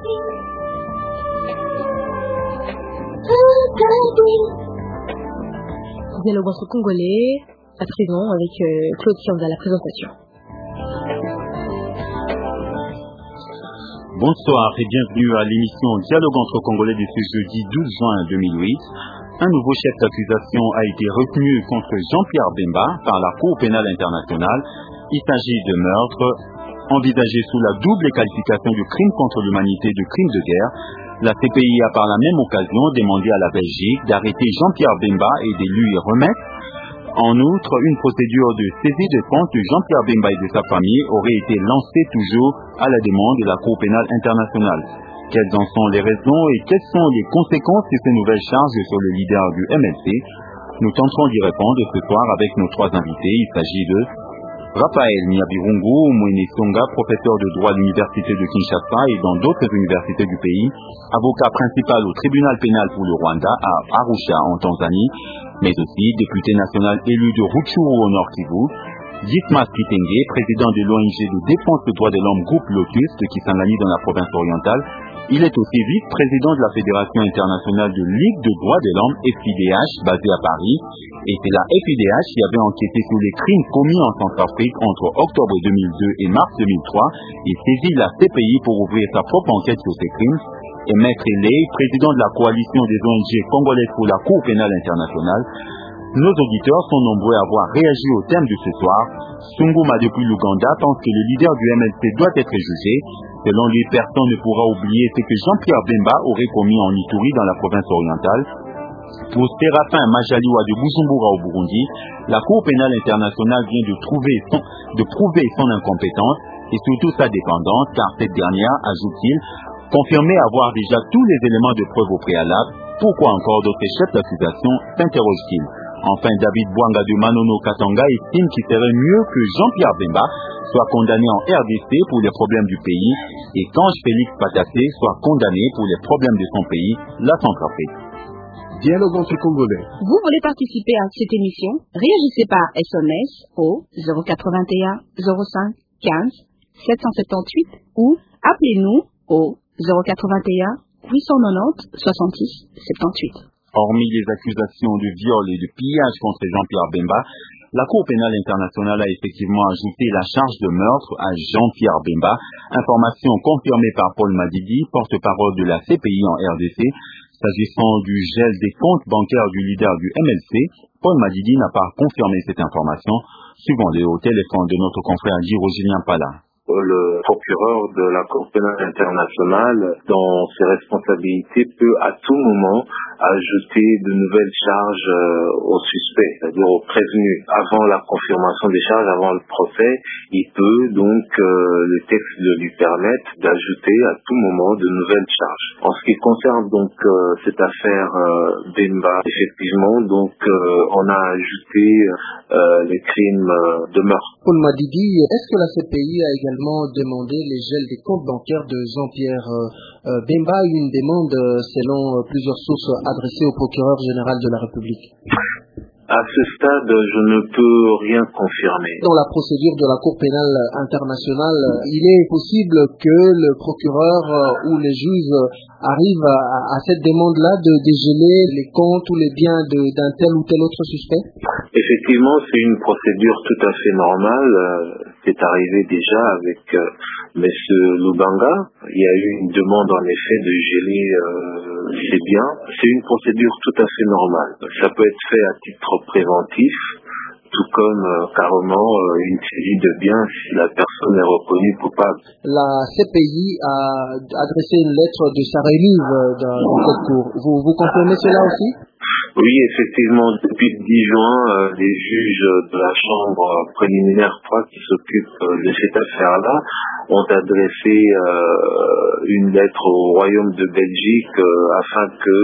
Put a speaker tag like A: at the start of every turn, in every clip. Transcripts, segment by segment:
A: Dialogue entre Congolais, à présent avec Claude Kianza à la présentation.
B: Bonsoir et bienvenue à l'émission Dialogue entre Congolais de ce jeudi 12 juin 2008. Un nouveau chef d'accusation a été retenu contre Jean-Pierre Bemba par la Cour pénale internationale. Il s'agit de meurtre envisagé sous la double qualification de crime contre l'humanité et de crime de guerre. La CPI a par la même occasion demandé à la Belgique d'arrêter Jean-Pierre Bemba et de lui remettre. En outre, une procédure de saisie de fonds de Jean-Pierre Bemba et de sa famille aurait été lancée toujours à la demande de la Cour pénale internationale. Quelles en sont les raisons et quelles sont les conséquences de ces nouvelles charges sur le leader du MLC? Nous tenterons d'y répondre ce soir avec nos trois invités. Il s'agit de Raphaël Nyabirungu Mwenesonga, professeur de droit à l'université de Kinshasa et dans d'autres universités du pays, avocat principal au tribunal pénal pour le Rwanda à Arusha en Tanzanie, mais aussi député national élu de Rutshuru au Nord Kivu. Dismas Kitenge, président de l'ONG de défense des droits de l'homme Groupe Lotus de Kisangani dans la province orientale. Il est aussi vice-président de la Fédération internationale de Ligue de droits de l'homme, FIDH, basée à Paris. Et c'est la FIDH qui avait enquêté sur les crimes commis en Centrafrique entre octobre 2002 et mars 2003 et saisi la CPI pour ouvrir sa propre enquête sur ces crimes. Et Maître Ley, président de la coalition des ONG congolaises pour la Cour pénale internationale. Nos auditeurs sont nombreux à avoir réagi au thème de ce soir. Sunguma depuis l'Ouganda pense que le leader du MLC doit être jugé. Selon lui, personne ne pourra oublier ce que Jean-Pierre Bemba aurait commis en Ituri dans la province orientale. Pour Séraphin Majaliwa de Bujumbura au Burundi, la Cour pénale internationale vient de prouver son incompétence et surtout sa dépendance, car cette dernière, ajoute-t-il, confirmait avoir déjà tous les éléments de preuve au préalable. Pourquoi encore d'autres chefs d'accusation, s'interroge-t-il. Enfin, David Bouanga de Manono Katanga estime qu'il serait mieux que Jean-Pierre Bemba soit condamné en RDC pour les problèmes du pays et qu'Ange Félix Patassé soit condamné pour les problèmes de son pays, la Centrafrique.
C: Dialogue entre Congolais.
A: Vous voulez participer à cette émission? Réagissez par SMS au 081 05 15 778 ou appelez-nous au 081 890 66 78.
B: Hormis les accusations de viol et de pillage contre Jean-Pierre Bemba, la Cour pénale internationale a effectivement ajouté la charge de meurtre à Jean-Pierre Bemba, information confirmée par Paul Madidi, porte-parole de la CPI en RDC. S'agissant du gel des comptes bancaires du leader du MLC, Paul Madidi n'a pas confirmé cette information, suivant-le au téléphone de notre confrère Giro Julien Pala.
D: Le procureur de la Cour pénale internationale, dans ses responsabilités, peut à tout moment ajouter de nouvelles charges au suspect, c'est-à-dire au prévenu. Avant la confirmation des charges, avant le procès, il peut donc, le texte lui permettre d'ajouter à tout moment de nouvelles charges. En ce qui concerne donc cette affaire Bemba, effectivement, donc on a ajouté les crimes de meurtre.
C: Paul Madidi, est-ce que la CPI a également demandé les gels des comptes bancaires de Jean-Pierre Bemba, une demande selon plusieurs sources adressée au procureur général de la République?
D: À ce stade, je ne peux rien confirmer.
C: Dans la procédure de la Cour pénale internationale, il est possible que le procureur ou les juges arrivent à cette demande-là de dégeler les comptes ou les biens d'un tel ou tel autre suspect?
D: Effectivement, c'est une procédure tout à fait normale. C'est arrivé déjà avec M. Lubanga. Il y a eu une demande en effet de geler ses biens. C'est une procédure tout à fait normale. Ça peut être fait à titre préventif, tout comme carrément une saisie de biens si la personne est reconnue coupable.
C: La CPI a adressé une lettre de sa remise dans cette cour. Vous confirmez cela aussi?
D: Oui, effectivement, depuis le 10 juin, les juges de la Chambre préliminaire 3 qui s'occupent de cette affaire-là ont adressé une lettre au Royaume de Belgique afin que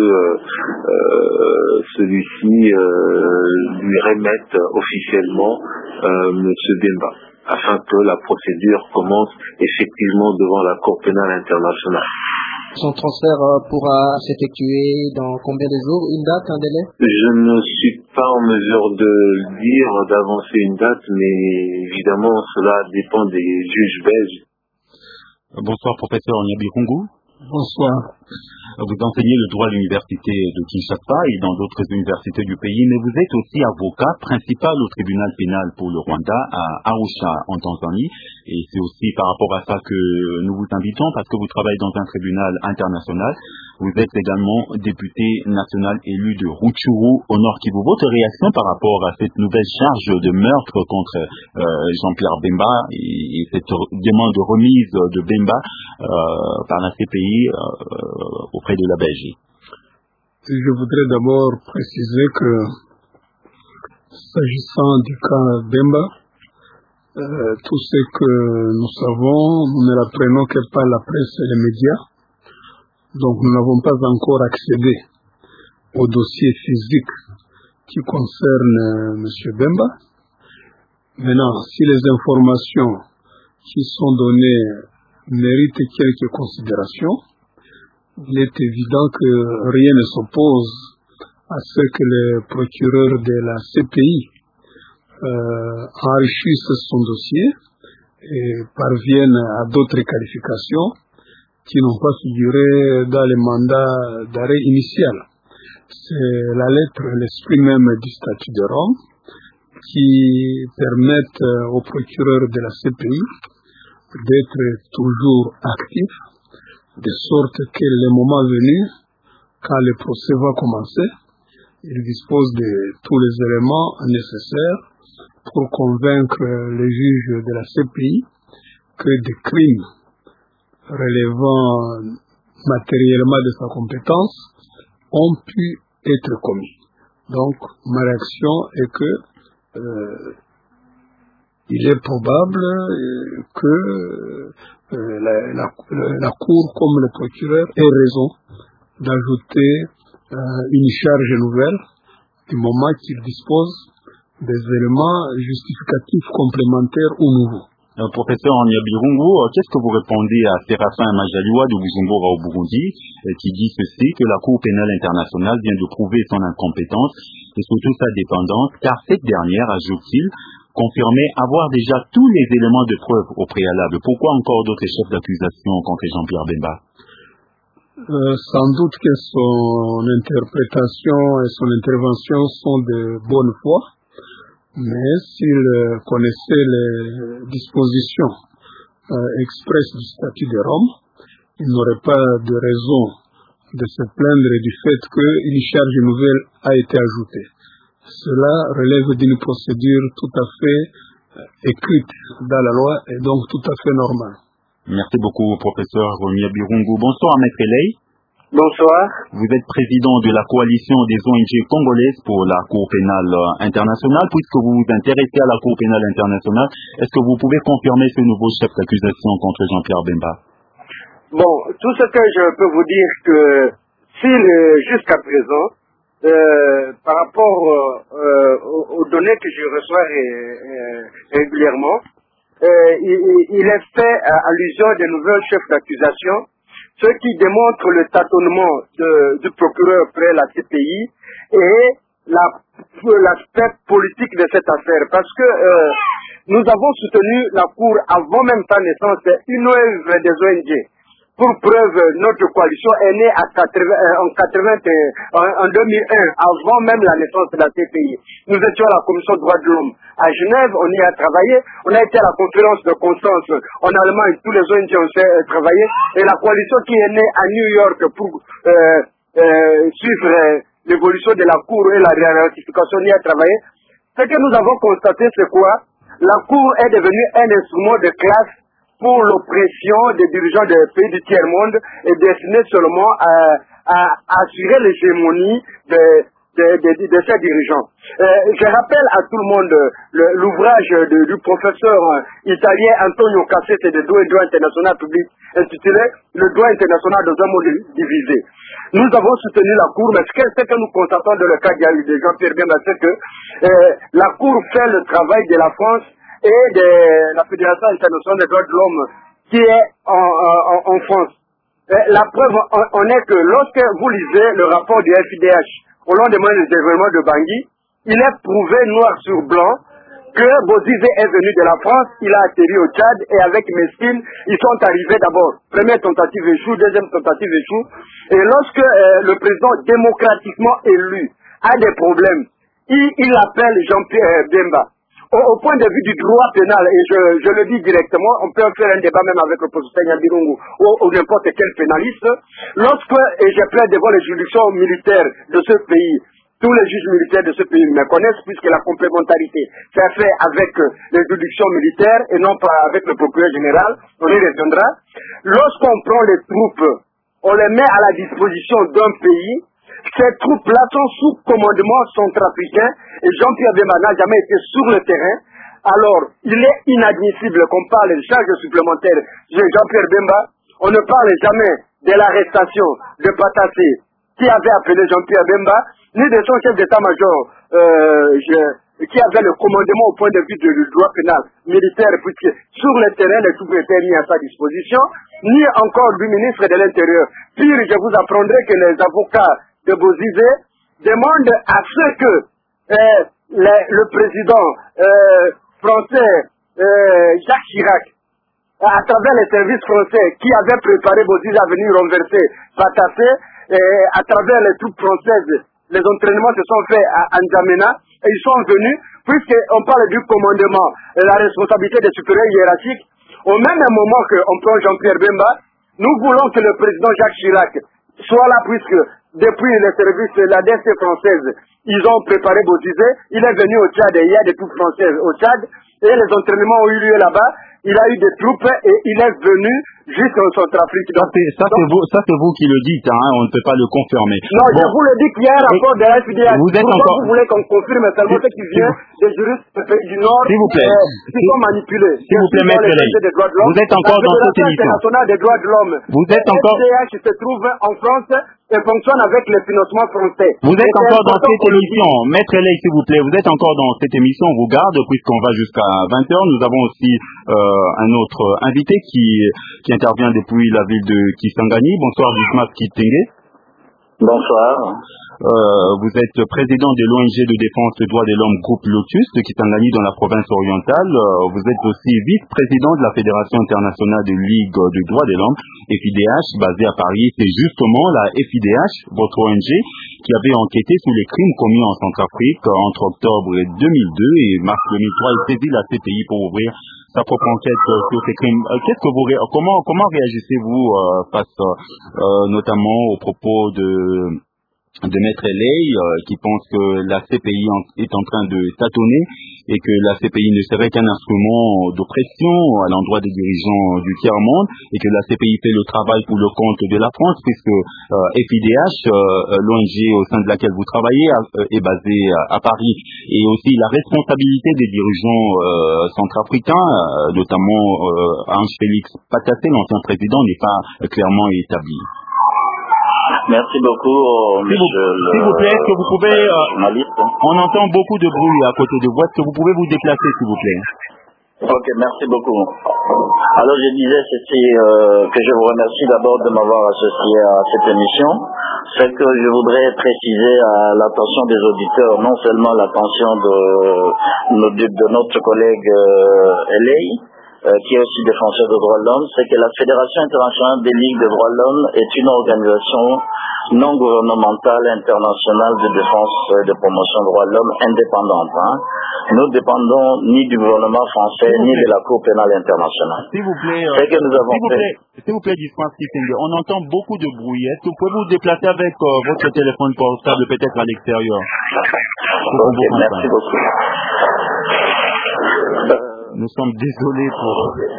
D: celui-ci lui remette officiellement M. Bemba, afin que la procédure commence effectivement devant la Cour pénale internationale.
C: Son transfert pourra s'effectuer dans combien de jours? Une date, un délai?
D: Je ne suis pas en mesure de dire, d'avancer une date, mais évidemment cela dépend des juges belges.
B: Bonsoir professeur Nyabirungu.
E: Bonsoir.
B: Vous enseignez le droit à l'université de Kinshasa et dans d'autres universités du pays, mais vous êtes aussi avocat principal au tribunal pénal pour le Rwanda à Arusha en Tanzanie. Et c'est aussi par rapport à ça que nous vous invitons, parce que vous travaillez dans un tribunal international. Vous êtes également député national élu de Rutshuru au Nord Kivu. Votre réaction par rapport à cette nouvelle charge de meurtre contre Jean-Pierre Bemba et cette demande de remise de Bemba par la CPI auprès de la Belgique?
E: Je voudrais d'abord préciser que, s'agissant du cas Bemba, tout ce que nous savons, nous ne l'apprenons que par la presse et les médias. Donc nous n'avons pas encore accédé au dossier physique qui concerne M. Bemba. Maintenant, si les informations qui sont données méritent quelques considérations, il est évident que rien ne s'oppose à ce que le procureur de la CPI enrichisse son dossier et parvienne à d'autres qualifications qui n'ont pas figuré dans les mandats d'arrêt initial. C'est la lettre, l'esprit même du statut de Rome qui permettent au procureur de la CPI d'être toujours actif, de sorte que le moment venu, quand le procès va commencer, il dispose de tous les éléments nécessaires pour convaincre les juges de la CPI que des crimes relevant matériellement de sa compétence ont pu être commis. Donc, ma réaction est que il est probable que la Cour, comme le procureur, ait raison d'ajouter une charge nouvelle du moment qu'il dispose des éléments justificatifs complémentaires ou nouveaux.
B: Professeur Nyabirungu, qu'est-ce que vous répondez à Séraphin Majaliwa de Bujumbura au Burundi qui dit ceci, que la Cour pénale internationale vient de prouver son incompétence et surtout sa dépendance, car cette dernière, ajoute-t-il, confirmait avoir déjà tous les éléments de preuve au préalable. Pourquoi encore d'autres chefs d'accusation contre Jean-Pierre Bemba?
E: Sans doute que son interprétation et son intervention sont de bonne foi, mais s'il connaissait les dispositions expresses du statut de Rome, il n'aurait pas de raison de se plaindre du fait qu'une charge nouvelle a été ajoutée. Cela relève d'une procédure tout à fait écrite dans la loi et donc tout à fait normale.
B: Merci beaucoup, professeur Nyabirungu. Bonsoir, Maître Ley.
F: Bonsoir.
B: Vous êtes président de la coalition des ONG congolaises pour la Cour pénale internationale. Puisque vous vous intéressez à la Cour pénale internationale, est-ce que vous pouvez confirmer ce nouveau chef d'accusation contre Jean-Pierre Bemba?
F: Bon, tout ce que je peux vous dire que jusqu'à présent, par rapport aux données que je reçois régulièrement, il est fait allusion des nouveaux chefs d'accusation, ce qui démontre le tâtonnement du procureur près la CPI et l'aspect politique de cette affaire. Parce que nous avons soutenu la Cour avant même sa naissance, une œuvre des ONG. Pour preuve, notre coalition est née en 2001, avant même la naissance de la CPI. Nous étions à la Commission des droits de l'homme à Genève, on y a travaillé, on a été à la conférence de Constance en Allemagne, tous les ONG ont travaillé, et la coalition qui est née à New York pour suivre l'évolution de la Cour et la ratification, on y a travaillé. Ce que nous avons constaté, c'est quoi? La Cour est devenue un instrument de classe pour l'oppression des dirigeants des pays du tiers-monde et destiné seulement à assurer l'hégémonie de ces dirigeants. Je rappelle à tout le monde l'ouvrage du professeur italien Antonio Cassese de droit international public intitulé « Le droit international dans un monde divisé ». Nous avons soutenu la Cour, mais ce que nous constatons dans le cas de Jean-Pierre Bemba, c'est que la Cour fait le travail de la France et de la Fédération internationale des droits de l'homme qui est en France. La preuve en est que lorsque vous lisez le rapport du FIDH au lendemain des événements de Bangui, il est prouvé noir sur blanc que Bozizé est venu de la France, il a atterri au Tchad et avec Mesquine, ils sont arrivés d'abord. Première tentative échoue, deuxième tentative échoue. Et lorsque le président démocratiquement élu a des problèmes, il appelle Jean-Pierre Bemba. Au point de vue du droit pénal, et je le dis directement, on peut faire un débat même avec le professeur Nyabirungu ou n'importe quel pénaliste, et je plaide devant les juridictions militaires de ce pays, tous les juges militaires de ce pays me connaissent puisque la complémentarité s'est fait avec les juridictions militaires et non pas avec le procureur général, on y reviendra. Lorsqu'on prend les troupes, on les met à la disposition d'un pays, ces troupes-là sont sous commandement centrafricain et Jean-Pierre Bemba n'a jamais été sur le terrain. Alors, il est inadmissible qu'on parle de charges supplémentaires de Jean-Pierre Bemba. On ne parle jamais de l'arrestation de Patassé qui avait appelé Jean-Pierre Bemba, ni de son chef d'état-major qui avait le commandement au point de vue du droit pénal militaire, puisque sur le terrain, les troupes étaient mis à sa disposition, ni encore du ministre de l'Intérieur. Pire, je vous apprendrai que les avocats de Bozizé demandent à ce que le président français Jacques Chirac, à travers les services français qui avaient préparé Bozizé à venir renverser Patassé, à travers les troupes françaises, les entraînements se sont faits à N'Djamena et ils sont venus, puisqu'on parle du commandement, la responsabilité des supérieurs hiérarchiques, au même moment qu'on prend Jean-Pierre Bemba, nous voulons que le président Jacques Chirac soit là, puisque depuis les services de la DST française, ils ont préparé Bozizé, il est venu au Tchad et il y a des troupes françaises au Tchad, et les entraînements ont eu lieu là-bas, il a eu des troupes et il est venu jusqu'en Centrafrique.
B: Ça c'est vous qui le dites, hein, on ne peut pas le confirmer.
F: Non, bon. Je vous le dis qu'il y a un rapport de la FDH.
B: Pourquoi
F: vous voulez qu'on confirme seulement ce qui vient des juristes des pays du Nord
B: s'il vous plaît.
F: Qui sont manipulés.
B: S'il vous plaît, maître Ley. Vous êtes encore dans cette émission.
F: La Fédération internationale des droits de l'homme.
B: Vous êtes encore.
F: La FDH se trouve en France et fonctionne avec les financements français.
B: Vous êtes encore dans cette émission. Maître Ley, s'il vous plaît, vous êtes encore dans cette émission. On vous garde puisqu'on va jusqu'à 20h. Nous avons aussi un autre invité qui intervient depuis la ville de Kisangani. Bonsoir, Dismas Kitenge.
G: Bonsoir.
B: Vous êtes président de l'ONG de défense des droits de l'homme Groupe Lotus de Kisangani dans la province orientale. Vous êtes aussi vice-président de la Fédération internationale de Ligue des droits de l'homme, FIDH, basée à Paris. C'est justement la FIDH, votre ONG, qui avait enquêté sur les crimes commis en Centrafrique entre octobre 2002 et mars 2003 et saisi la CPI pour ouvrir sa propre enquête sur ces crimes. Comment réagissez-vous face notamment aux propos de Maître Ley qui pense que la CPI est en train de tâtonner et que la CPI ne serait qu'un instrument d'oppression à l'endroit des dirigeants du tiers-monde et que la CPI fait le travail pour le compte de la France puisque FIDH, l'ONG au sein de laquelle vous travaillez, est basée à Paris, et aussi la responsabilité des dirigeants centrafricains, notamment Ange Félix Patassé, l'ancien président, n'est pas clairement établie.
G: Merci beaucoup, monsieur
B: S'il vous plaît, est-ce que vous pouvez... on entend beaucoup de bruit à côté de vous. Est-ce que vous pouvez vous déplacer, s'il vous plaît?
G: Ok, merci beaucoup. Alors, je disais ceci, que je vous remercie d'abord de m'avoir associé à cette émission. C'est que je voudrais préciser à l'attention des auditeurs, non seulement l'attention de notre collègue Ley, qui est aussi défenseur des droits de l'homme, c'est que la Fédération internationale des ligues des droits de l'homme est une organisation non gouvernementale internationale de défense et de promotion des droits de l'homme indépendante. Nous dépendons ni du gouvernement français, ni de la Cour pénale internationale.
B: S'il vous plaît,
G: s'il
B: vous plaît, Dismas Kitenge, on entend beaucoup de bruit. Est-ce que vous pouvez vous déplacer avec votre téléphone portable peut-être à l'extérieur?
G: Ok, merci beaucoup.
B: Nous sommes désolés pour...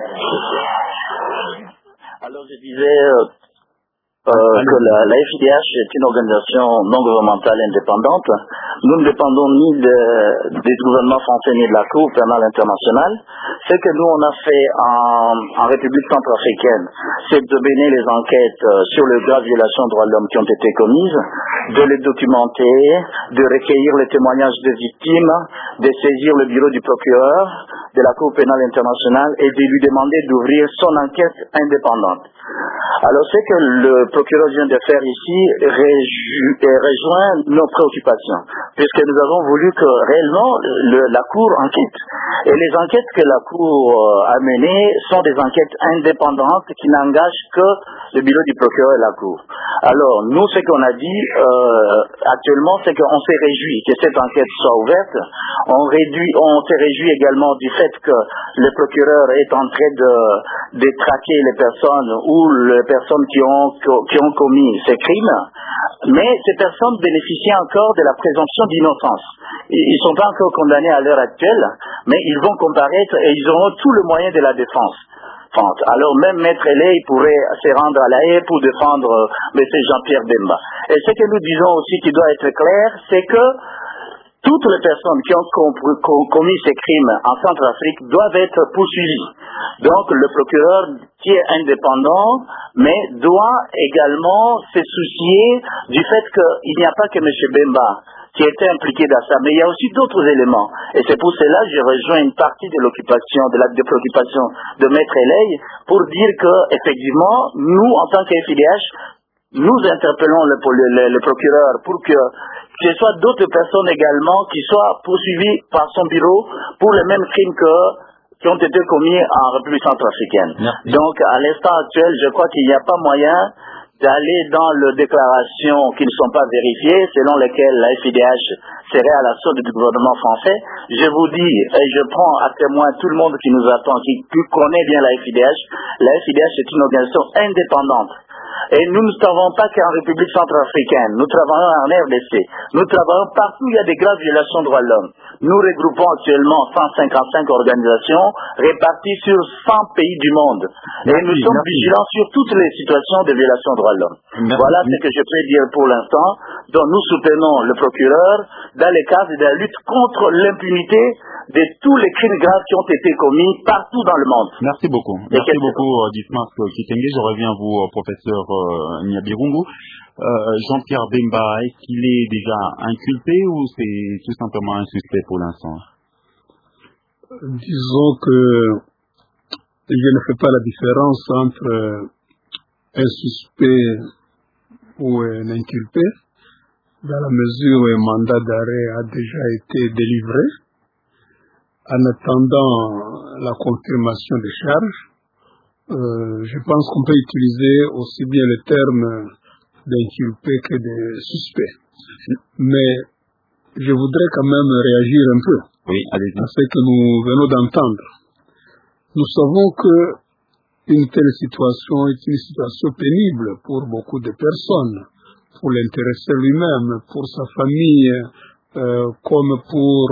G: Alors je disais que la FIDH est une organisation non gouvernementale indépendante. Nous ne dépendons ni des gouvernements français ni de la Cour pénale internationale. Ce que nous on a fait en République centrafricaine, c'est de mener les enquêtes sur les graves violations des droits de l'homme qui ont été commises, de les documenter, de recueillir les témoignages des victimes, de saisir le bureau du procureur de la Cour pénale internationale et de lui demander d'ouvrir son enquête indépendante. Alors ce que le procureur vient de faire ici rejoint nos préoccupations. puisque nous avons voulu que réellement la Cour enquête. Et les enquêtes que la Cour a menées sont des enquêtes indépendantes qui n'engagent que le bureau du procureur et la Cour. Alors, nous, ce qu'on a dit actuellement, c'est qu'on s'est réjoui que cette enquête soit ouverte. On s'est réjoui également du fait que le procureur est en train de traquer les personnes ou les personnes qui ont commis ces crimes. Mais ces personnes bénéficient encore de la présomption d'innocence. Ils ne sont pas encore condamnés à l'heure actuelle, mais ils vont comparaître et ils auront tout le moyen de la défense. Alors même Maître Eley pourrait se rendre à La Haye pour défendre M. Jean-Pierre Bemba. Et ce que nous disons aussi qui doit être clair, c'est que toutes les personnes qui ont commis ces crimes en Centrafrique doivent être poursuivies. Donc le procureur qui est indépendant, mais doit également se soucier du fait qu'il n'y a pas que M. Bemba qui était impliqué dans ça, mais il y a aussi d'autres éléments. Et c'est pour cela que je rejoins une partie de l'occupation, de l'acte de préoccupation de Maître Eley, pour dire que, effectivement, nous, en tant qu'FIDH, nous interpellons le procureur pour que ce soit d'autres personnes également qui soient poursuivies par son bureau pour les mêmes crimes qui ont été commis en République centrafricaine. Merci. Donc, à l'instant actuel, je crois qu'il n'y a pas moyen d'aller dans les déclarations qui ne sont pas vérifiées, selon lesquelles la FIDH serait à la solde du gouvernement français. Je vous dis, et je prends à témoin tout le monde qui nous attend, qui connaît bien la FIDH. La FIDH est une organisation indépendante. Et nous ne travaillons pas qu'en République centrafricaine, nous travaillons en RDC, nous travaillons partout où il y a des graves violations de droits de l'homme. Nous regroupons actuellement 155 organisations réparties sur 100 pays du monde. Et nous sommes vigilants sur toutes les situations de violation de droits de l'homme. Voilà ce que je peux dire pour l'instant. Donc nous soutenons le procureur dans les cadres de la lutte contre l'impunité de tous les crimes graves qui ont été commis partout dans le monde.
B: Merci beaucoup. Merci beaucoup, Dismas Kitenge. Je reviens à vous, professeur Nyabirungu. Jean-Pierre Bemba, est-ce qu'il est déjà inculpé ou c'est tout simplement un suspect pour l'instant?
E: Disons que je ne fais pas la différence entre un suspect ou un inculpé, dans la mesure où un mandat d'arrêt a déjà été délivré. En attendant la confirmation des charges, je pense qu'on peut utiliser aussi bien le terme d'inculpé que de suspect. Mais je voudrais quand même réagir un peu à ce que nous venons d'entendre. Nous savons que une telle situation est une situation pénible pour beaucoup de personnes, pour l'intéressé lui-même, pour sa famille, comme pour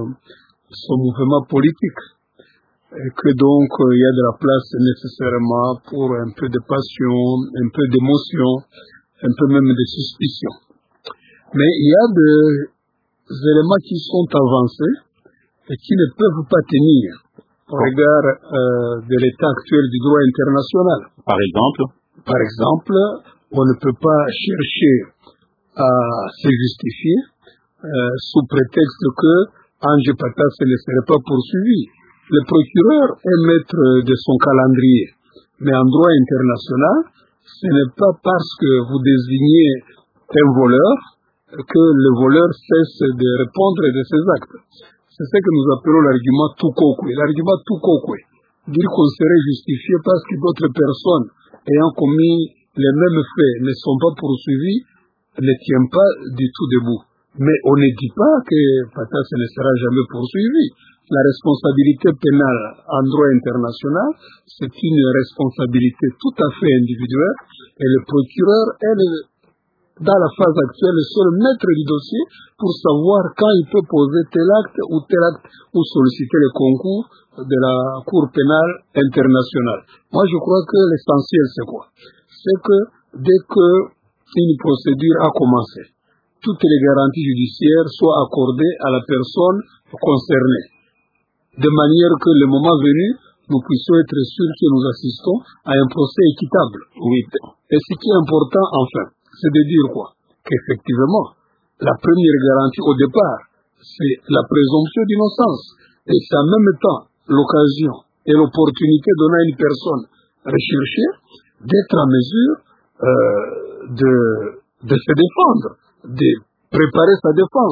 E: son mouvement politique. Et que donc il y a de la place nécessairement pour un peu de passion, un peu d'émotion, un peu même de suspicion. Mais il y a des éléments qui sont avancés et qui ne peuvent pas tenir au regard de l'état actuel du droit international.
B: Par exemple,
E: on ne peut pas chercher à se justifier sous prétexte que Ange Patas ne serait pas poursuivi. Le procureur est maître de son calendrier. Mais en droit international, ce n'est pas parce que vous désignez un voleur que le voleur cesse de répondre de ses actes. C'est ce que nous appelons l'argument Tukokwe. L'argument Tukokwe, dire qu'on serait justifié parce que d'autres personnes ayant commis les mêmes faits ne sont pas poursuivies, ne tient pas du tout debout. Mais on ne dit pas que Patas ne sera jamais poursuivi. La responsabilité pénale en droit international, c'est une responsabilité tout à fait individuelle et le procureur est, dans la phase actuelle, le seul maître du dossier pour savoir quand il peut poser tel acte ou solliciter le concours de la Cour pénale internationale. Moi, je crois que l'essentiel, c'est quoi? C'est que dès qu'une procédure a commencé, toutes les garanties judiciaires soient accordées à la personne concernée, de manière que le moment venu, nous puissions être sûrs que nous assistons à un procès équitable.
B: Oui.
E: Et ce qui est important, enfin, c'est de dire quoi? Qu'effectivement, la première garantie au départ, c'est la présomption d'innocence. Et c'est en même temps l'occasion et l'opportunité donnée à une personne recherchée d'être en mesure de se défendre, de préparer sa défense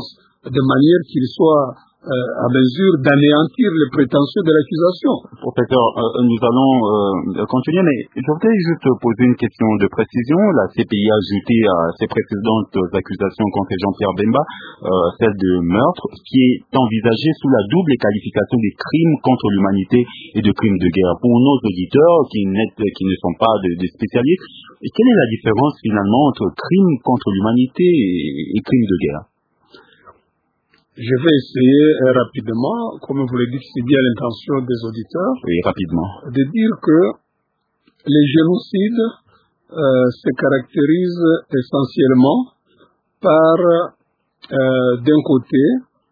E: de manière qu'il soit à mesure d'anéantir les prétentions de l'accusation.
B: Professeur, nous allons continuer, mais je voudrais juste poser une question de précision. La CPI a ajouté à ses précédentes accusations contre Jean-Pierre Bemba celle de meurtre, qui est envisagée sous la double qualification des crimes contre l'humanité et de crimes de guerre. Pour nos auditeurs qui ne sont pas des spécialistes, quelle est la différence finalement entre crimes contre l'humanité et crimes de guerre?
E: Je vais essayer rapidement, comme vous le dites, c'est bien l'intention des auditeurs,
B: oui, rapidement,
E: de dire que les génocides se caractérisent essentiellement par, d'un côté,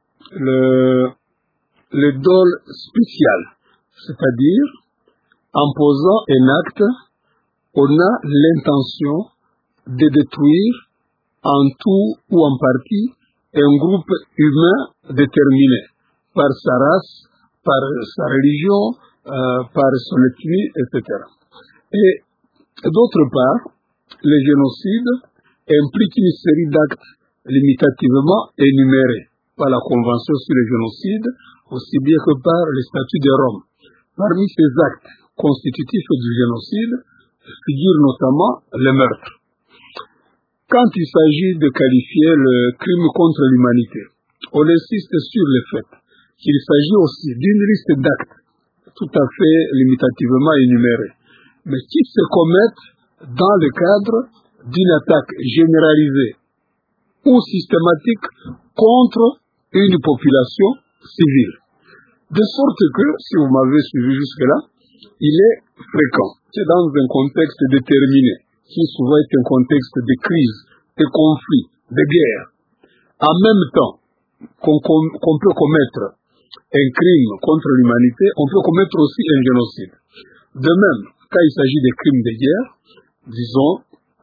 E: le dol spécial, c'est-à-dire, en posant un acte, on a l'intention de détruire en tout ou en partie un groupe humain déterminé par sa race, par sa religion, par son ethnie, etc. Et d'autre part, le génocide implique une série d'actes limitativement énumérés par la Convention sur le génocide, aussi bien que par le statut de Rome. Parmi ces actes constitutifs du génocide figure notamment le meurtre. Quand il s'agit de qualifier le crime contre l'humanité, on insiste sur le fait qu'il s'agit aussi d'une liste d'actes tout à fait limitativement énumérés, mais qui se commettent dans le cadre d'une attaque généralisée ou systématique contre une population civile. De sorte que, si vous m'avez suivi jusque-là, il est fréquent que dans un contexte déterminé, qui souvent est un contexte de crise, de conflit, de guerre, en même temps qu'on peut commettre un crime contre l'humanité, on peut commettre aussi un génocide. De même, quand il s'agit de crimes de guerre, disons,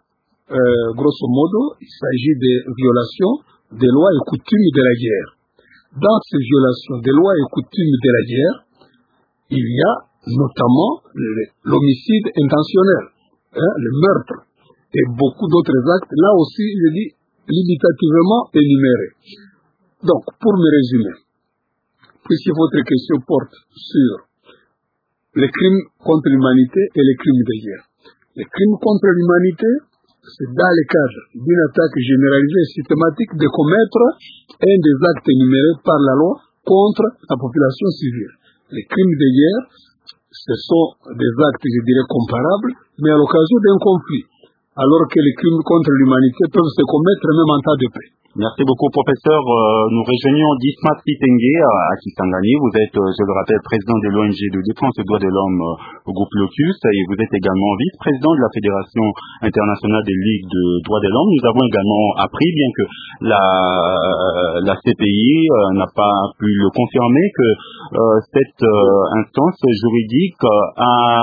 E: grosso modo, il s'agit de violations des lois et coutumes de la guerre. Dans ces violations des lois et coutumes de la guerre, il y a notamment l'homicide intentionnel, le meurtre, et beaucoup d'autres actes, là aussi, je dis, limitativement énumérés. Donc, pour me résumer, puisque votre question porte sur les crimes contre l'humanité et les crimes de guerre. Les crimes contre l'humanité, c'est dans le cadre d'une attaque généralisée et systématique de commettre un des actes énumérés par la loi contre la population civile. Les crimes de guerre, ce sont des actes, je dirais, comparables, mais à l'occasion d'un conflit, alors que les crimes contre l'humanité peuvent se commettre même en temps de paix.
B: Merci beaucoup, professeur. Nous rejoignons Dismas Pitenge à Kisangani. Vous êtes, je le rappelle, président de l'ONG de défense des droits de l'homme au groupe Locus, et vous êtes également vice-président de la Fédération internationale des ligues de droits de l'homme. Nous avons également appris, bien que la CPI n'a pas pu le confirmer, que cette instance juridique a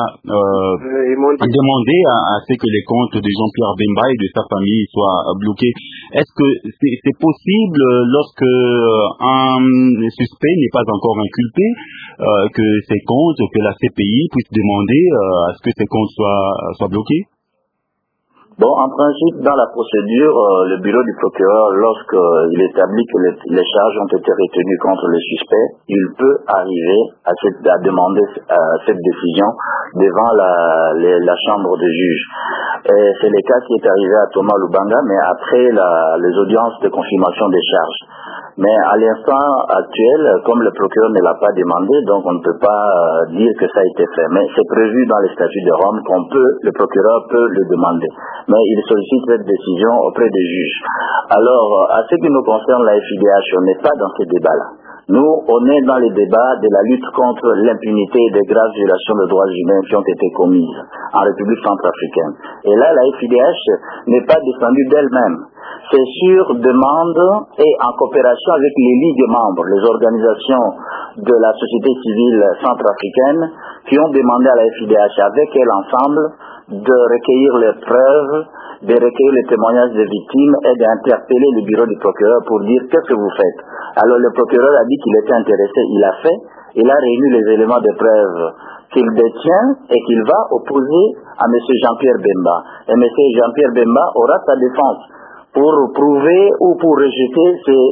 B: demandé à ce que les comptes de Jean-Pierre Bemba et de sa famille soient bloqués. Est-ce que c'est possible, lorsque un suspect n'est pas encore inculpé, que ces comptes, que la CPI puisse demander à ce que ces comptes soient bloqués?
G: Bon, en principe, dans la procédure, le bureau du procureur, lorsqu'il établit que les charges ont été retenues contre le suspect, il peut arriver à demander cette décision devant la chambre de juge. C'est le cas qui est arrivé à Thomas Lubanga, mais après les audiences de confirmation des charges. Mais à l'instant actuel, comme le procureur ne l'a pas demandé, donc on ne peut pas dire que ça a été fait. Mais c'est prévu dans les statuts de Rome le procureur peut le demander. Mais il sollicite cette décision auprès des juges. Alors, à ce qui nous concerne, la FIDH, on n'est pas dans ce débat-là. Nous, on est dans les débats de la lutte contre l'impunité et des graves violations de droits humains qui ont été commises en République centrafricaine. Et là, la FIDH n'est pas descendue d'elle-même. C'est sur demande et en coopération avec les ligues membres, les organisations de la société civile centrafricaine qui ont demandé à la FIDH avec elle ensemble de recueillir les preuves, de recueillir les témoignages des victimes et d'interpeller le bureau du procureur pour dire qu'est-ce que vous faites. Alors le procureur a dit qu'il était intéressé, il a fait, il a réuni les éléments de preuve qu'il détient et qu'il va opposer à M. Jean-Pierre Bemba. Et M. Jean-Pierre Bemba aura sa défense pour prouver ou pour rejeter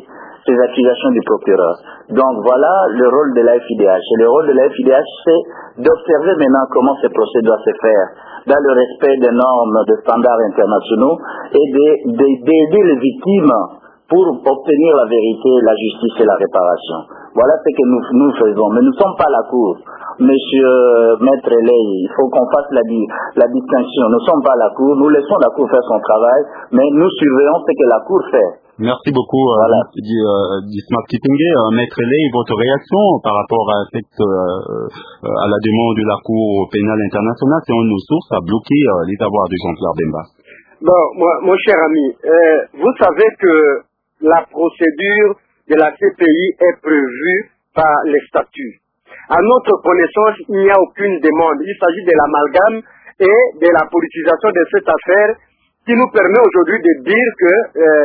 G: ces accusations du procureur. Donc voilà le rôle de la FIDH. Et le rôle de la FIDH, c'est d'observer maintenant comment ces procès doivent se faire dans le respect des normes, des standards internationaux et d'aider les victimes pour obtenir la vérité, la justice et la réparation. Voilà ce que nous faisons. Mais nous ne sommes pas la Cour. Monsieur Maître Ley, il faut qu'on fasse la distinction. Nous ne sommes pas la Cour. Nous laissons la Cour faire son travail, mais nous surveillons ce que la Cour fait.
B: Merci beaucoup, Dismas Kitenge. Maître Ley, votre réaction par rapport à à la demande de la Cour pénale internationale, selon nos sources, à bloquer les avoirs de Jean-Pierre Bemba?
F: Bon, mon cher ami, vous savez que la procédure de la CPI est prévue par les statuts. À notre connaissance, il n'y a aucune demande. Il s'agit de l'amalgame et de la politisation de cette affaire qui nous permet aujourd'hui de dire que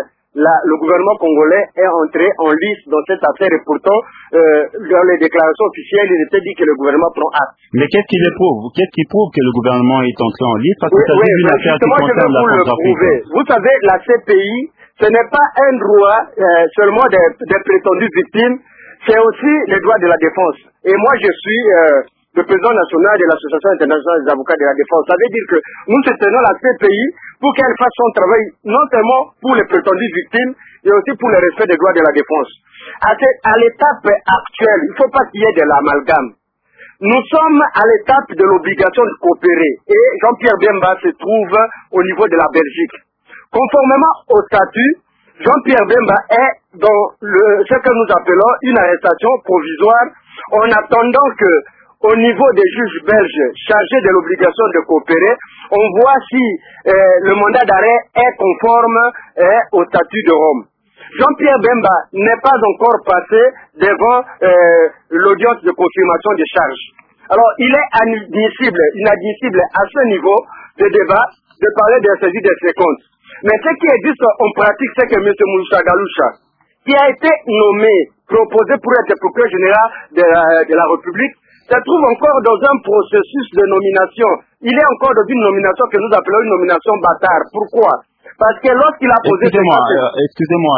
F: le gouvernement congolais est entré en lice dans cette affaire et pourtant, dans les déclarations officielles, il était dit que le gouvernement prend acte.
B: Mais qu'est-ce qui prouve? Qu'est-ce qui prouve que le gouvernement est entré en lice? Parce que ça c'est une affaire qui concerne la Centrafrique.
F: Vous savez, la CPI, ce n'est pas un droit seulement des prétendues victimes, c'est aussi les droits de la défense. Et moi, je suis le président national de l'Association internationale des avocats de la défense. Ça veut dire que nous soutenons la CPI pour qu'elle fasse son travail, non seulement pour les prétendues victimes, mais aussi pour le respect des droits de la défense. À l'étape actuelle, il ne faut pas qu'il y ait de l'amalgame. Nous sommes à l'étape de l'obligation de coopérer. Et Jean-Pierre Bemba se trouve au niveau de la Belgique. Conformément au statut, Jean-Pierre Bemba est dans ce que nous appelons une arrestation provisoire en attendant que, au niveau des juges belges chargés de l'obligation de coopérer, on voit si le mandat d'arrêt est conforme au statut de Rome. Jean-Pierre Bemba n'est pas encore passé devant l'audience de confirmation des charges. Alors, il est inadmissible à ce niveau de débat de parler de saisie de ses comptes. Mais ce qui existe en pratique, c'est que M. Moussa Galoucha, qui a été proposé pour être procureur général de la République, se trouve encore dans un processus de nomination. Il est encore dans une nomination que nous appelons une nomination bâtard. Pourquoi? Parce que lorsqu'il a posé...
B: Excusez-moi,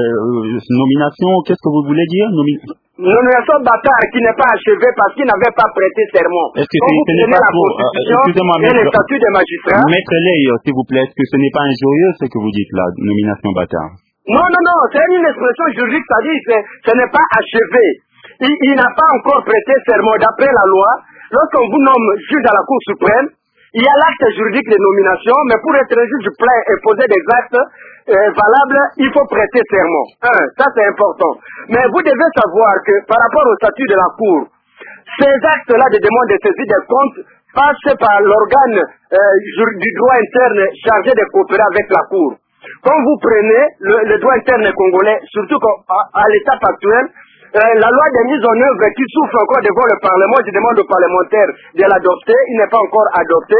B: nomination, qu'est-ce que vous voulez dire?
F: Nomination bâtard qui n'est pas achevée parce qu'il n'avait pas prêté serment.
B: Est-ce que ce n'est pas trop... Excusez-moi,
F: et les statuts des magistrats...
B: Maître Ley, s'il vous plaît, est-ce que ce n'est pas injurieux ce que vous dites là, nomination bâtard?
F: Non, c'est une expression juridique, c'est-à-dire que ce n'est pas achevé. Il n'a pas encore prêté serment. D'après la loi, lorsqu'on vous nomme juge à la Cour suprême, il y a l'acte juridique de nomination, mais pour être un juge plein et poser des actes valables, il faut prêter serment. Ça c'est important. Mais vous devez savoir que par rapport au statut de la Cour, ces actes-là de demande de saisie des comptes passent par l'organe du droit interne chargé de coopérer avec la Cour. Quand vous prenez le droit interne congolais, surtout à l'étape actuelle, la loi de mise en œuvre qui souffre encore devant le Parlement, je demande aux parlementaires de l'adopter, il n'est pas encore adopté.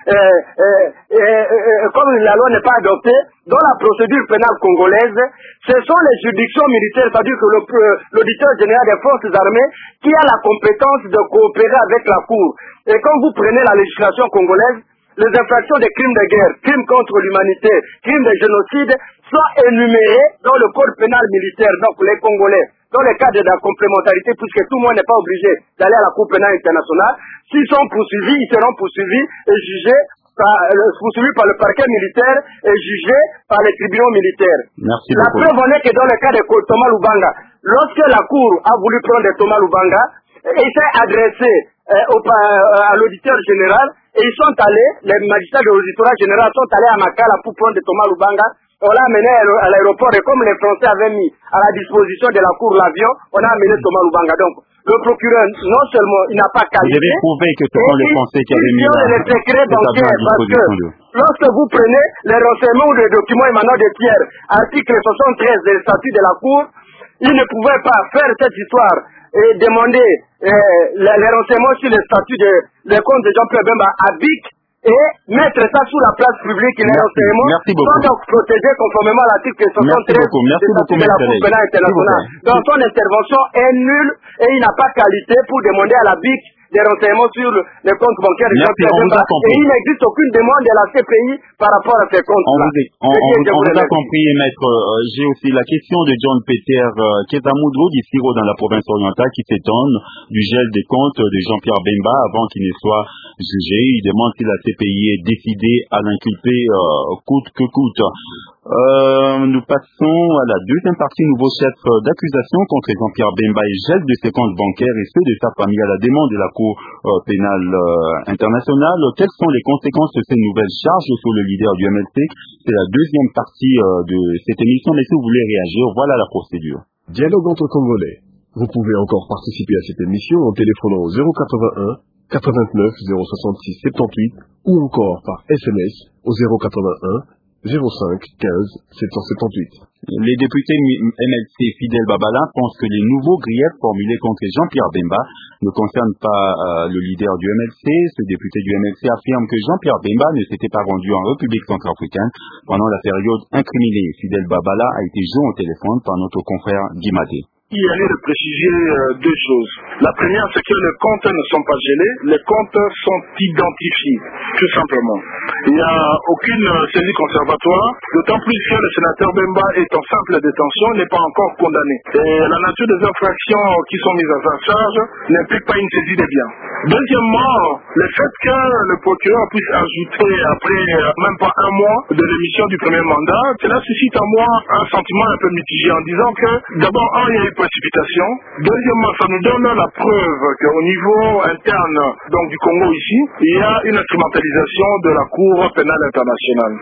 F: Comme la loi n'est pas adoptée, dans la procédure pénale congolaise, ce sont les juridictions militaires, c'est-à-dire que l'auditeur général des forces armées qui a la compétence de coopérer avec la Cour. Et quand vous prenez la législation congolaise, les infractions des crimes de guerre, crimes contre l'humanité, crimes de génocide sont énumérés dans le code pénal militaire, donc les Congolais. Dans le cadre de la complémentarité, puisque tout le monde n'est pas obligé d'aller à la Cour pénale internationale, s'ils sont poursuivis, ils seront poursuivis et jugés poursuivis par le parquet militaire et jugés par les tribunaux militaires.
B: Merci
F: la preuve en est que dans le cas de Thomas Lubanga, lorsque la Cour a voulu prendre Thomas Lubanga, il s'est adressé à l'auditeur général et ils sont allés, les magistrats de l'auditorat général sont allés à Makala pour prendre Thomas Lubanga. On l'a amené à l'aéroport et comme les Français avaient mis à la disposition de la Cour l'avion, on a amené Thomas Lubanga. Donc, le procureur, non seulement il n'a pas qualifié...
B: Vous avez prouvé que ce sont les Français qui avaient mis
F: les secrets bancaires, parce que lorsque vous prenez les renseignements ou les documents émanant de Pierre, article 73 des statuts de la Cour, il ne pouvait pas faire cette histoire et demander les renseignements sur les statuts des comptes de Jean-Pierre Bemba à BIC et mettre ça sous la place publique et les renseignements sont donc protégés conformément à l'article 73 de la Cour pénale internationale. Donc son intervention est nulle et il n'a pas qualité pour demander à la BIC des renseignements sur les comptes bancaires de Jean-Pierre Bemba. Et il n'existe aucune demande de la CPI par rapport à ces comptes-là.
B: On vous a compris, maître. J'ai aussi la question de John Peter Kezamoudou d'Isiro dans la province orientale qui s'étonne du gel des comptes de Jean-Pierre Bemba avant qu'il ne soit jugé. Il demande si la CPI est décidée à l'inculper coûte que coûte. Nous passons à la deuxième partie. Nouveau chef d'accusation contre Jean-Pierre Bemba et gel de ses comptes bancaires et ceux de sa famille à la demande de la Cour pénale internationale. Quelles sont les conséquences de ces nouvelles charges sur le leader du MLC? C'est la deuxième partie de cette émission, mais si vous voulez réagir, voilà la procédure.
H: Dialogue entre Congolais. Vous pouvez encore participer à cette émission en téléphonant au 081 89 066 78 ou encore par SMS au 081 05 15 778.
B: Les députés MLC Fidel Babala pensent que les nouveaux griefs formulés contre Jean-Pierre Bemba ne concernent pas le leader du MLC. Ce député du MLC affirme que Jean-Pierre Bemba ne s'était pas rendu en République centrafricaine pendant la période incriminée. Fidel Babala a été joint au téléphone par notre confrère Guy Maté.
I: Il y a de préciser deux choses. La première, c'est que les comptes ne sont pas gelés, les comptes sont identifiés, tout simplement. Il n'y a aucune saisie conservatoire, d'autant plus que le sénateur Bemba est en simple détention, n'est pas encore condamné. Et la nature des infractions qui sont mises à sa charge n'implique pas une saisie des biens. Deuxièmement, le fait que le procureur puisse ajouter après même pas un mois de l'émission du premier mandat, cela suscite en moi un sentiment un peu mitigé en disant que d'abord, il y a eu précipitation. Deuxièmement, ça nous donne la preuve qu'au niveau interne donc du Congo ici, il y a une instrumentalisation de la Cour pénale internationale.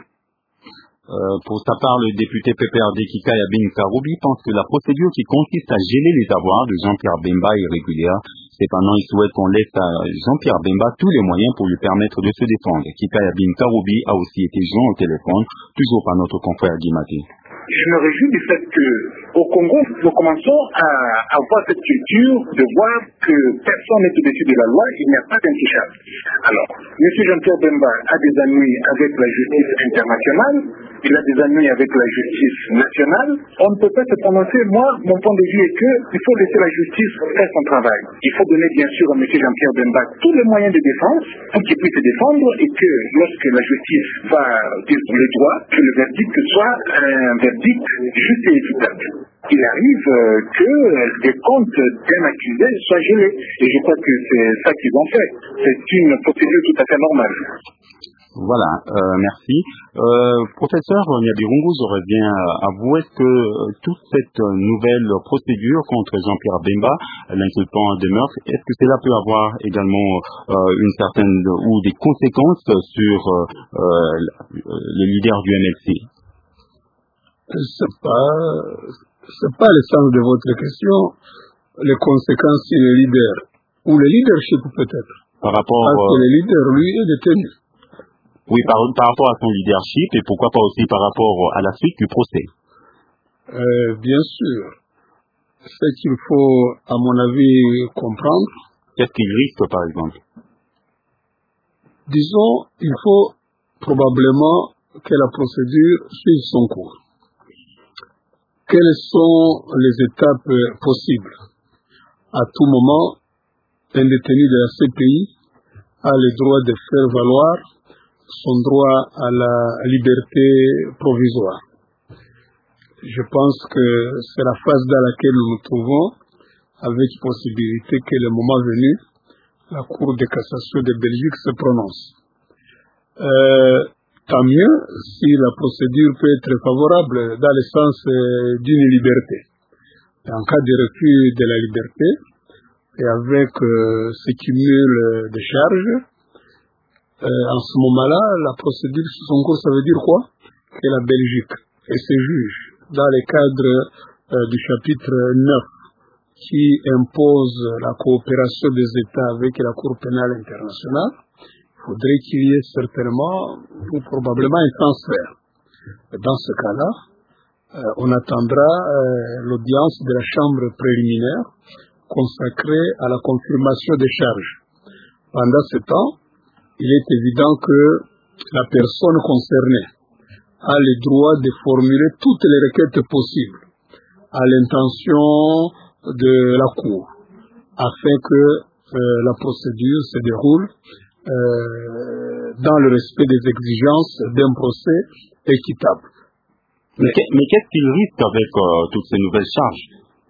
B: Pour sa part, le député PPRD Kikaya Bin Karoubi pense que la procédure qui consiste à geler les avoirs de Jean-Pierre Bemba est régulière. Cependant, il souhaite qu'on laisse à Jean-Pierre Bemba tous les moyens pour lui permettre de se défendre. Kikaya Bin Karoubi a aussi été joint au téléphone, toujours par notre confrère Guy Maté.
J: Je me réjouis du fait que au Congo, nous commençons à avoir cette culture de voir que personne n'est au-dessus de la loi, il n'y a pas d'intouchable. Alors, M. Jean-Pierre Bemba a des ennuis avec la justice internationale, il a des ennuis avec la justice nationale. On ne peut pas se prononcer. Moi, mon point de vue est qu'il faut laisser la justice faire son travail. Il faut donner bien sûr à M. Jean-Pierre Bemba tous les moyens de défense pour qu'il puisse se défendre et que lorsque la justice va dire le droit, que le verdict soit un verdict juste et équitable. Il arrive que les comptes d'un accusé soient gelés. Et je crois que c'est ça qu'ils ont fait. C'est une procédure tout à fait normale.
B: Voilà, merci. Professeur Nyabirungu, je reviens à vous. Est-ce que toute cette nouvelle procédure contre Jean-Pierre Bemba, l'inculpant de meurtre, est-ce que cela peut avoir également une certaine ou des conséquences sur le leader du MLC?
E: C'est pas le sens de votre question. Les conséquences sur le leader ou le leadership peut-être.
B: Par rapport
E: parce que le leader lui est détenu.
B: Oui, par rapport à son leadership et pourquoi pas aussi par rapport à la suite du procès.
E: Bien sûr. Ce qu'il faut, à mon avis, comprendre.
B: Qu'est-ce qu'il risque, par exemple?
E: Disons, il faut probablement que la procédure suive son cours. Quelles sont les étapes possibles? À tout moment, un détenu de la CPI a le droit de faire valoir son droit à la liberté provisoire. Je pense que c'est la phase dans laquelle nous nous trouvons, avec possibilité que le moment venu, la Cour de cassation de Belgique se prononce. Tant mieux si la procédure peut être favorable dans le sens d'une liberté. En cas de refus de la liberté, et avec ce cumul de charges, en ce moment-là, la procédure sous son cours, ça veut dire quoi? Que la Belgique et ses juges, dans le cadre du chapitre 9, qui impose la coopération des États avec la Cour pénale internationale, il faudrait qu'il y ait certainement ou probablement un transfert. Et dans ce cas-là, on attendra l'audience de la chambre préliminaire consacrée à la confirmation des charges. Pendant ce temps, il est évident que la personne concernée a le droit de formuler toutes les requêtes possibles à l'intention de la Cour, afin que la procédure se déroule dans le respect des exigences d'un procès équitable.
B: Mais qu'est-ce qu'il risque avec toutes ces nouvelles charges?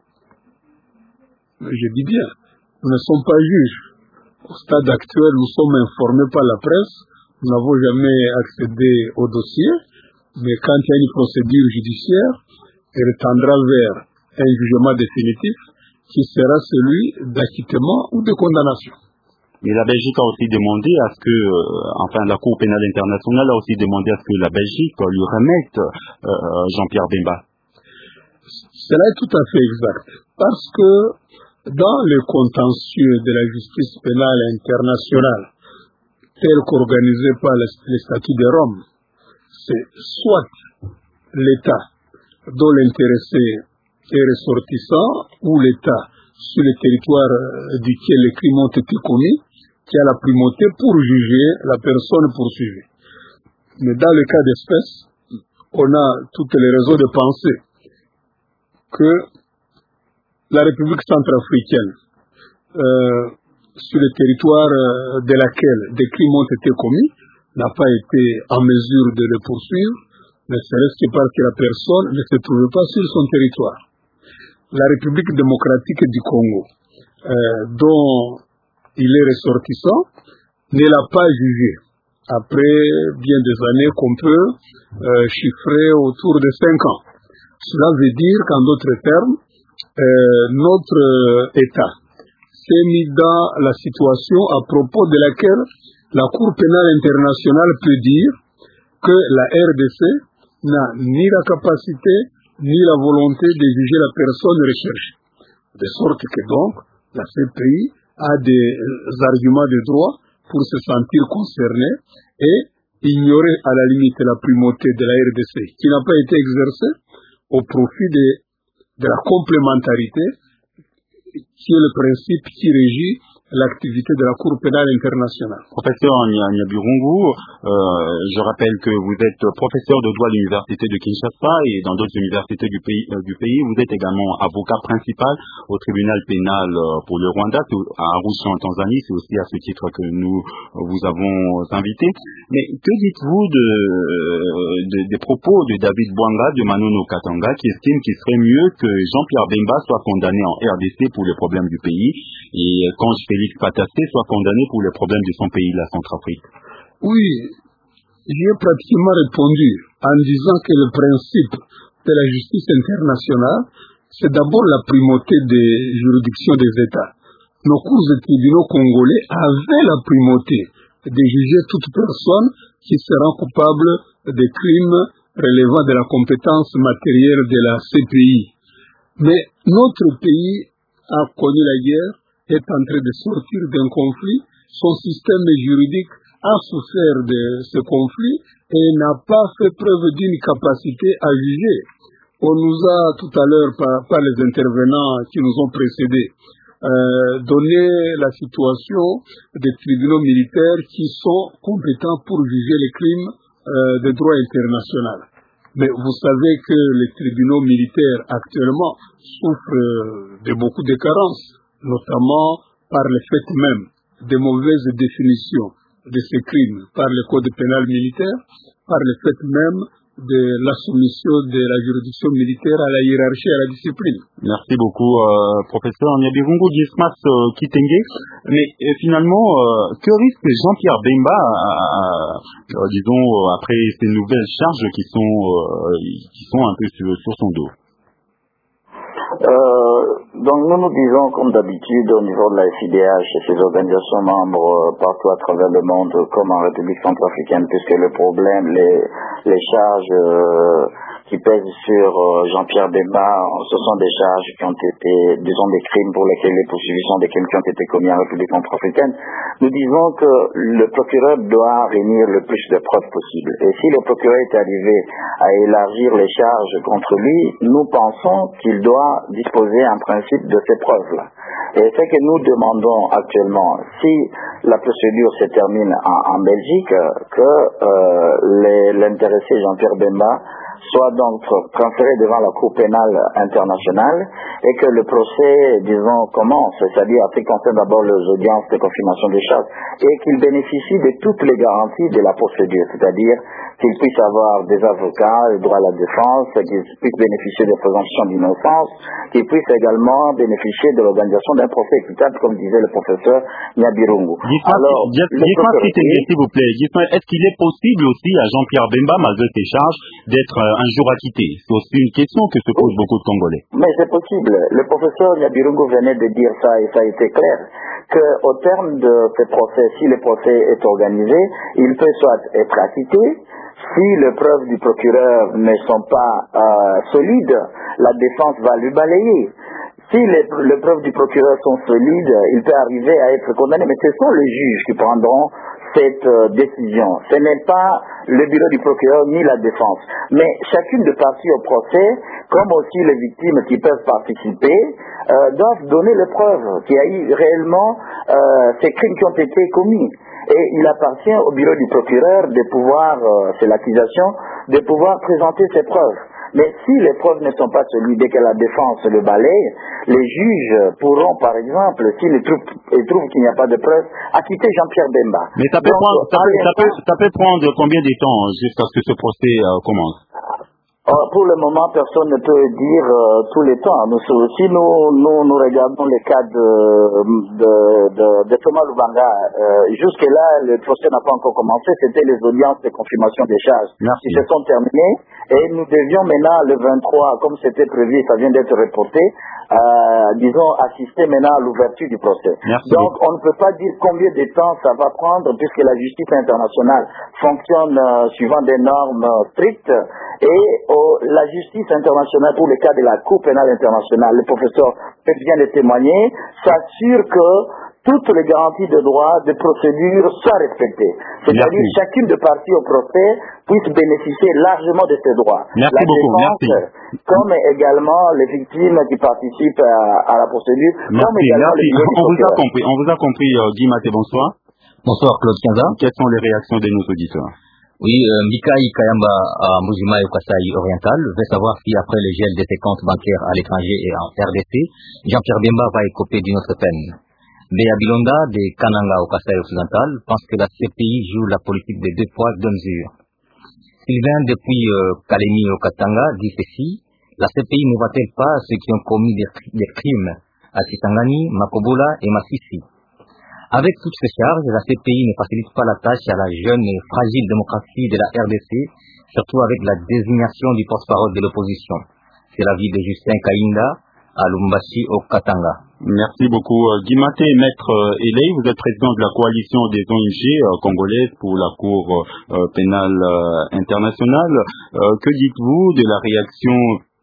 E: Je dis bien, nous ne sommes pas juges. Au stade actuel, nous sommes informés par la presse. Nous n'avons jamais accédé au dossier. Mais quand il y a une procédure judiciaire, elle tendra vers un jugement définitif qui sera celui d'acquittement ou de condamnation.
B: Mais la Belgique a aussi demandé à ce que, la Cour pénale internationale a aussi demandé à ce que la Belgique lui remette Jean-Pierre Bemba.
E: Cela est tout à fait exact. Parce que dans le contentieux de la justice pénale internationale, tel qu'organisé par les statuts de Rome, c'est soit l'État dont l'intéressé est ressortissant ou l'État sur le territoire duquel les crimes ont été commis qui a la primauté pour juger la personne poursuivie. Mais dans le cas d'espèce, on a toutes les raisons de penser que la République centrafricaine, sur le territoire de laquelle des crimes ont été commis, n'a pas été en mesure de le poursuivre, ne serait-ce que parce que la personne ne se trouvait pas sur son territoire. La République démocratique du Congo, dont il est ressortissant, ne l'a pas jugé. Après bien des années qu'on peut chiffrer autour de 5 ans. Cela veut dire qu'en d'autres termes, notre État s'est mis dans la situation à propos de laquelle la Cour pénale internationale peut dire que la RDC n'a ni la capacité ni la volonté de juger la personne recherchée. De sorte que donc, la CPI a des arguments de droit pour se sentir concerné et ignorer à la limite la primauté de la RDC qui n'a pas été exercée au profit de la complémentarité qui est le principe qui régit l'activité de la Cour pénale internationale.
B: Professeur Nyabirungu, je rappelle que vous êtes professeur de droit à l'université de Kinshasa et dans d'autres universités du pays. Vous êtes également avocat principal au tribunal pénal pour le Rwanda, à Arusha en Tanzanie. C'est aussi à ce titre que nous vous avons invité. Mais que dites-vous des propos de David Bwanga de Manono Katanga qui estime qu'il serait mieux que Jean-Pierre Bemba soit condamné en RDC pour les problèmes du pays et quand Félix Patassé soit condamné pour les problèmes de son pays, la Centrafrique?
E: Oui, j'y ai pratiquement répondu en disant que le principe de la justice internationale, c'est d'abord la primauté des juridictions des États. Nos cours et tribunaux congolais avaient la primauté de juger toute personne qui sera coupable des crimes relevant de la compétence matérielle de la CPI. Mais notre pays a connu la guerre, est en train de sortir d'un conflit, son système juridique a souffert de ce conflit et n'a pas fait preuve d'une capacité à juger. On nous a tout à l'heure, par les intervenants qui nous ont précédés, donné la situation des tribunaux militaires qui sont compétents pour juger les crimes de droit international. Mais vous savez que les tribunaux militaires actuellement souffrent de beaucoup de carences, notamment par le fait même des mauvaises définitions de ces crimes par le code pénal militaire, par le fait même de la soumission de la juridiction militaire à la hiérarchie et à la discipline.
B: Merci beaucoup, professeur Nyabirungu Dismas Kitenge. Mais finalement, que risque Jean-Pierre Bemba, disons, après ces nouvelles charges qui sont un peu sur son dos?
G: Donc nous disons comme d'habitude au niveau de la FIDH et ses organisations membres partout à travers le monde comme en République centrafricaine, puisque le problème, les charges qui pèsent sur Jean-Pierre Bemba, ce sont des charges qui ont été, disons, des crimes pour lesquels les poursuivis sont des crimes qui ont été commis en République centrafricaine. Nous disons que le procureur doit réunir le plus de preuves possible. Et si le procureur est arrivé à élargir les charges contre lui, nous pensons qu'il doit disposer en principe de ces preuves-là. Et ce que nous demandons actuellement, si la procédure se termine en Belgique, que l'intéressé Jean-Pierre Bemba soit donc transféré devant la Cour pénale internationale et que le procès, disons, commence, c'est-à-dire en ce qui concerne d'abord les audiences de confirmation des charges, et qu'il bénéficie de toutes les garanties de la procédure, c'est-à-dire qu'il puisse avoir des avocats, le droit à la défense, qu'il puisse bénéficier de présomption d'innocence, qu'il puisse également bénéficier de l'organisation d'un procès équitable, comme disait le professeur Nyabirungu.
B: Alors, s'il vous plaît, est-ce qu'il est possible aussi à Jean-Pierre Bemba, malgré ses charges, d'être un jour acquitté? C'est aussi une question que se posent beaucoup de Congolais.
G: Mais c'est possible. Le professeur Nyabirungu venait de dire ça, et ça a été clair, qu'au terme de ce procès, si le procès est organisé, il peut soit être acquitté. Si les preuves du procureur ne sont pas solides, la défense va lui balayer. Si les preuves du procureur sont solides, il peut arriver à être condamné. Mais ce sont les juges qui prendront cette décision. Ce n'est pas le bureau du procureur ni la défense. Mais chacune des parties au procès, comme aussi les victimes qui peuvent participer, doivent donner les preuves qu'il y a eu réellement ces crimes qui ont été commis. Et il appartient au bureau du procureur de pouvoir, c'est l'accusation, de pouvoir présenter ses preuves. Mais si les preuves ne sont pas solides et que la défense le balaye, les juges pourront, par exemple, s'ils trouvent qu'il n'y a pas de preuves, acquitter Jean-Pierre Bemba.
B: Mais ça peut prendre combien de temps jusqu'à ce que ce procès commence?
G: Pour le moment, personne ne peut dire tous les temps. Si nous regardons les cas de Thomas Lubanga, jusque-là, le procès n'a pas encore commencé. C'était les audiences de confirmation des charges qui se sont terminées. Et nous devions maintenant, le 23, comme c'était prévu, ça vient d'être reporté, disons, assister maintenant à l'ouverture du procès. Donc, on ne peut pas dire combien de temps ça va prendre, puisque la justice internationale fonctionne suivant des normes strictes. Et la justice internationale, pour le cas de la Cour pénale internationale, le professeur vient de témoigner, s'assure que toutes les garanties de droit, de procédure soient respectées. C'est-à-dire que chacune des parties au procès puisse bénéficier largement de ses droits.
B: Merci beaucoup.
G: Comme également les victimes qui participent à la procédure.
B: On vous a compris, Guy Maté, bonsoir.
K: Bonsoir, Claude Kianza.
B: Quelles sont les réactions de nos auditeurs?
K: Oui, Mikai Kayamba à Mbujima et au Kasaï oriental veut savoir si après le gel de ses comptes bancaires à l'étranger et en RDC, Jean-Pierre Bemba va écoper d'une autre peine. Béa Bilonda de Kananga au Kasaï occidental pense que la CPI joue la politique des deux poids, deux mesures. Sylvain depuis Kalemi au Katanga dit ceci: la CPI ne va-t-elle pas ceux qui ont commis des crimes à Kisangani, Makobola et Massissi? Avec toutes ces charges, la CPI ne facilite pas la tâche à la jeune et fragile démocratie de la RDC, surtout avec la désignation du porte-parole de l'opposition. C'est l'avis de Justin Kainda à Lumbashi au Katanga.
B: Merci beaucoup. Guy Maté, Maître Eley, vous êtes président de la coalition des ONG congolaises pour la Cour pénale internationale. Que dites-vous de la réaction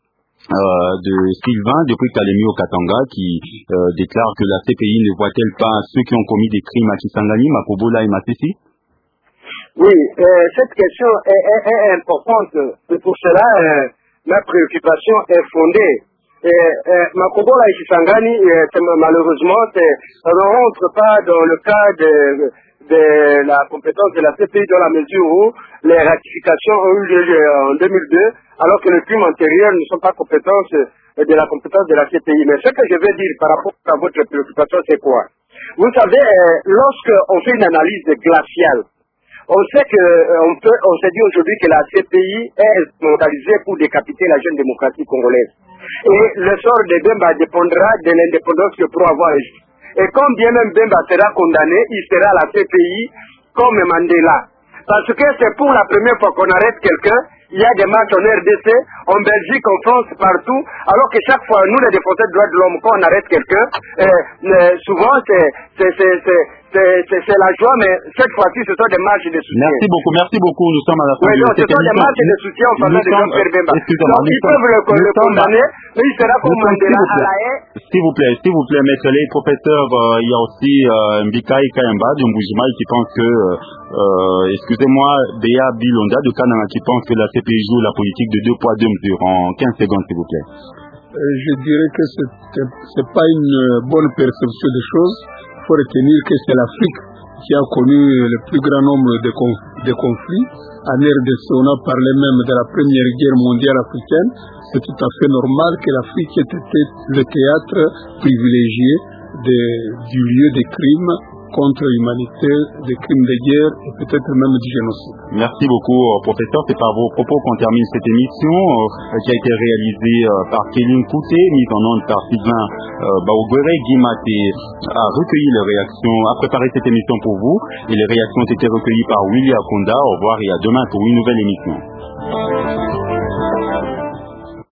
B: de Sylvain depuis Kalemi au Katanga qui déclare que la CPI ne voit-elle pas ceux qui ont commis des crimes à Kisangani, Makobola et Massissi?
F: Oui, cette question est importante. Et pour cela, ma préoccupation est fondée. Makobola et Kisangani, malheureusement, ça ne rentre pas dans le cas de la compétence de la CPI dans la mesure où les ratifications ont eu lieu en 2002, alors que les crimes antérieurs ne sont pas compétence de la compétence de la CPI. Mais ce que je veux dire par rapport à votre préoccupation, c'est quoi? Vous savez, lorsqu'on fait une analyse glaciale, on sait que on s'est dit aujourd'hui que la CPI est instrumentalisée pour décapiter la jeune démocratie congolaise. Et le sort de Bemba dépendra de l'indépendance que pourra avoir. Et quand bien même Bemba sera condamné, il sera à la CPI comme Mandela. Parce que c'est pour la première fois qu'on arrête quelqu'un. Il y a des marches en RDC, en Belgique, en France, partout. Alors que chaque fois, nous les défenseurs des droits de l'homme, quand on arrête quelqu'un, souvent c'est la joie, mais cette fois-ci, ce sont des marches de soutien.
B: Merci beaucoup. Nous sommes à la fin de cette émission.
F: Ce sont des marches de soutien en faveur de Jean-Pierre Bemba. Donc, ils peuvent le condamner, mais il sera comme Mandela à la haie.
B: S'il vous plaît, maître les professeurs, il y a aussi Mbikai Kayamba de Mbujima qui pense que, excusez-moi, Béa Bilonda de Kananga qui pense que la CPI joue la politique de deux poids, deux mesures. En 15 secondes, s'il vous plaît.
E: Je dirais que c'est pas une bonne perception des choses. Il faut retenir que c'est l'Afrique qui a connu le plus grand nombre de conflits. En RDC, on a parlé même de la Première Guerre mondiale africaine. C'est tout à fait normal que l'Afrique ait été le théâtre privilégié du lieu des crimes contre l'humanité, des crimes de guerre et peut-être même du génocide.
B: Merci beaucoup, professeur. C'est par vos propos qu'on termine cette émission qui a été réalisée par Kéline Kouté, mise en onde par Sylvain Baoguere. Guy Maté a recueilli les réactions, a préparé cette émission pour vous et les réactions ont été recueillies par Willy Akonda. Au revoir et à demain pour une nouvelle émission.